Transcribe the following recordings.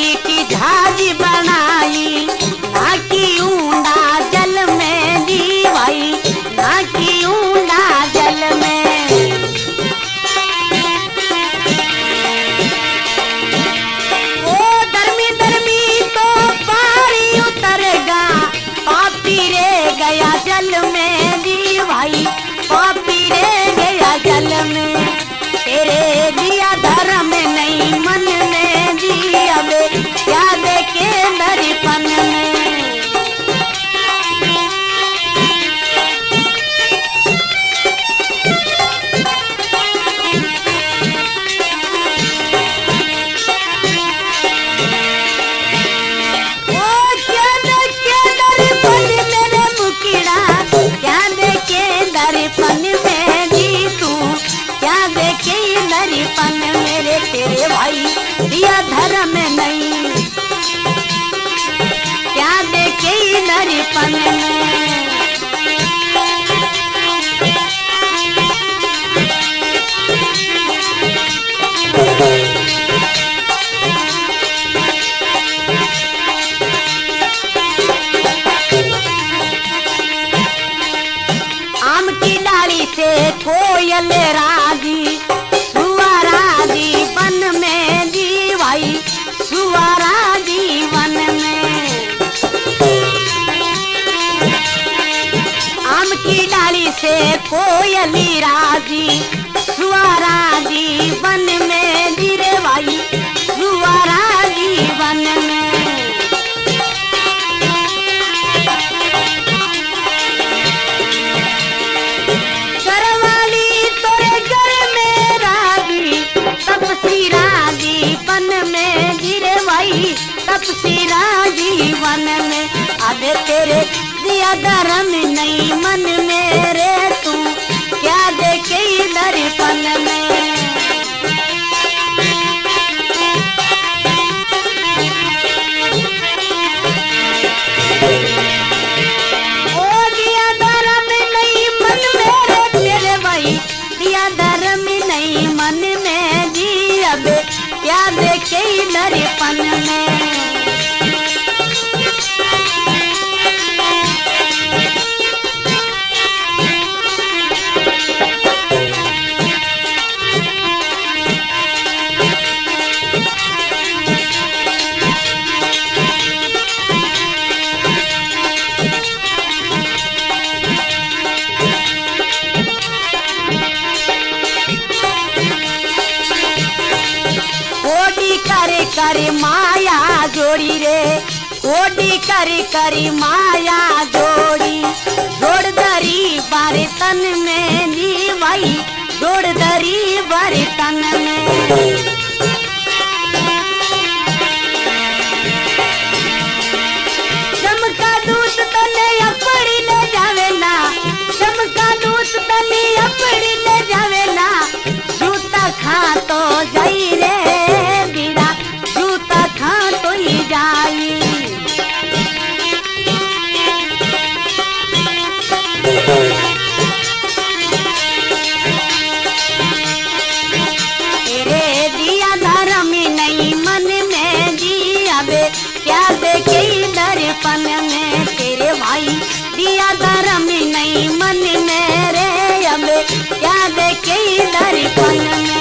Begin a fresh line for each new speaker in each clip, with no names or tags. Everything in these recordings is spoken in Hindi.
मिट्टी की झाजी बनाई, ना की ऊंडा जल में जी भाई, ना की ऊंडा जल में। ओ धर्मी धर्मी तो पारी उतरेगा, पापी रे गया जल में जी भाई, पापी रे गया जल में। तेरे दिया धर्म नहीं मन में जी, अब क्या देखे दर्पण में। ओ क्या देखे दर्पण मेरे मुखड़ा, क्या देखे दर्पण में जी तू, क्या देखे दर्पण मेरे। तेरे भाई दिया धर्म नहीं, क्या देखे दर्पण में। आम की डाली से कोयल राजी, सुअरा जीवन में जी भाई, सुअरा जीवन में। आम की डाली से कोयली राजी, सुअरा जीवन में जी रे भाई, सुअरा जीवन में। घरवाली तोरे घर में राजी, तपसी राजीवन में जी रे भाई, तपसी राजीवन में। अबे तेरे दिया धर्म नहीं मन मेरे, तू क्या देखे दर्पण में। ओ दिया धर्म नहीं मन मेरे, तेरे भाई दिया धर्म नहीं मन में जी, अब क्या देखे दर्पण में। कोडी करे करे माया जोड़ी रे, कोडी करे करे माया जोड़ी, जोड़ दरी बारे तन में जी भाई, जोड़ दरी बारे तन में। चमका दूत तने अपड़ी ले जावे ना, चमका दूत तने अपड़ी ले जावे ना, जूता खा तो जाई रे बीरा, जूता खा तो ही जाई। तेरे दिया धर्म नहीं मन में जी, अब क्या देखे दर्पण में। तेरे भाई दिया धर्म नहीं मन में रे, अब क्या देखे दर्पण में।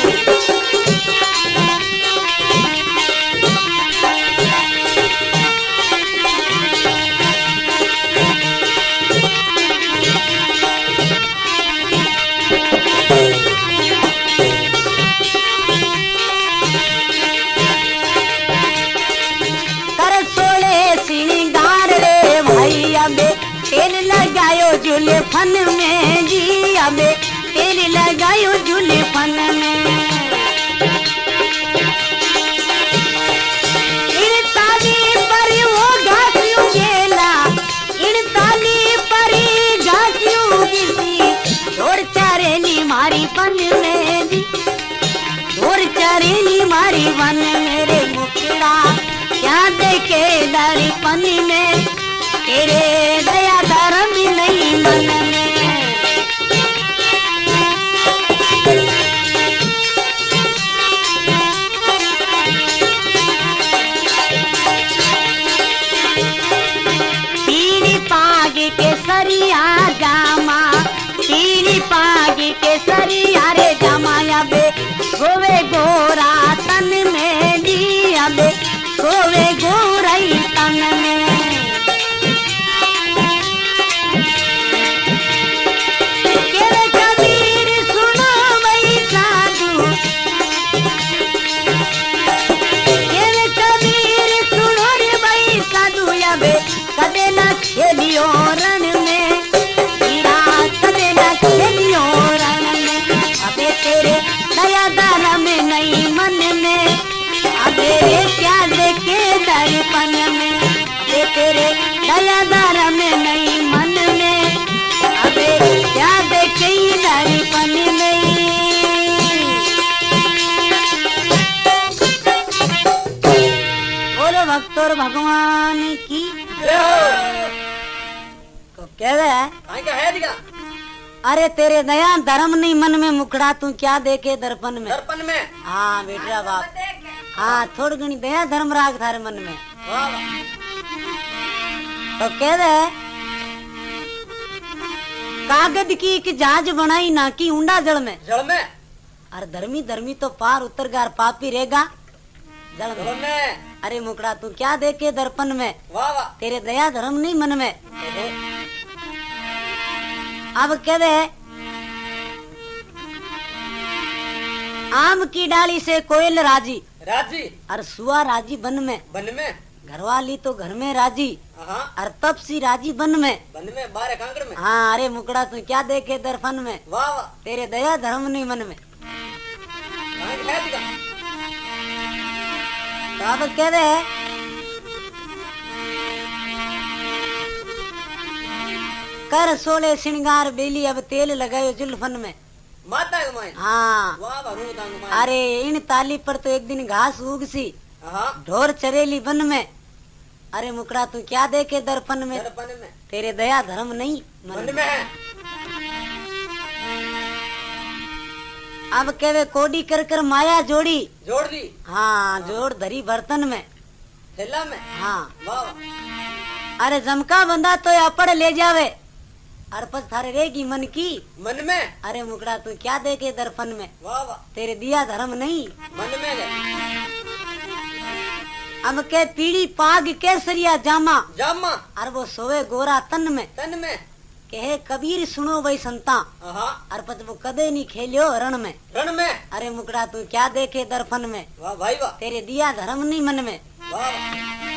कर सोले श्रृंगार रे भाई, अबे तेल लगायो जुल्फन में जी, अबे तेल लगायो जुल्फन में। इन ताली पर वो घासियों गेला, इन ताली पर घासियों गिसी, छोड़ चरेली मारी पन में जी, छोड़ चरेली मारी वन मेरे मुखड़ा, क्या देखे दर्पण में। तेरे दया धर्म नहीं मन में। दया धर्म नहीं मन में, अबे क्या देखे दर्पण में, ये तेरे दया धर्म नहीं मन में, अबे क्या देखे दर्पण में। बोलो भक्तों भगवान की तो कह रहे अरे तेरे दया धर्म नहीं मन में, मुखड़ा तू क्या देखे दर्पण में।
दर्पण में
हाँ बेटा बाप, हाँ थोड़ी घनी दया धर्म राग थारे मन में। तो कह रहे कागज की एक जहाज बनाई ना की ऊंडा जल में।
जल में
अरे धर्मी धर्मी तो पार उतर गार पापी रहेगा जल
जल
में।
में
अरे मुखड़ा तू क्या देखे दर्पण में,
वाह वाह
तेरे दया धर्म नहीं मन में। अब कह दे आम की डाली से कोयल राजी,
राजी
और सुआ राजी बन में,
बन में
घरवाली तो घर में राजी,
हाँ
और तपसी राजी बन में।
बन में बारह कांकड़ में।
हाँ अरे मुकड़ा तू क्या देखे दर्पण में,
वाह वाह
तेरे दया धर्म नहीं मन में।
कहाँ की है दिखा?
तो अब कह दे कर सोले श्रृंगार बेली अब तेल लगायो जुल्फन में।
माता है माए।
हाँ
वाह वाह रू तांग माए।
अरे इन ताली पर तो एक दिन घास उगसी,
हाँ
ढोर चरेली बन में। अरे मुकड़ा तू क्या देखे दर्पण में,
दर्पण में
तेरे दया धर्म नहीं मन
मन
में।
में है।
अब कहवे कोडी कर कर माया जोड़ी,
जोड़ दी
हाँ जोड़ धरी बर्तन में।
थैला में।
हाँ
वाह वाह
अरे जमका बंदा तो अपड़ ले जावे, और पछ थारे रहेगी मन की
मन में।
अरे मुकड़ा तू क्या देखे दर्पण में,
वाह वाह
तेरे दिया धर्म नहीं
मन में है।
अब के पीड़ी पाग के सरिया जामा,
जामा
और वो सोवे गोरा तन में।
तन में
कहे कबीर सुनो भाई संता,
हाँ
और पछ वो कदे नहीं खेलियो रण में।
रण में।
अरे मुकड़ा तू क्या देखे दर्पण में,
वाह भाई वाह
तेरे दिया धर्म नहीं मन में।
वाह वाह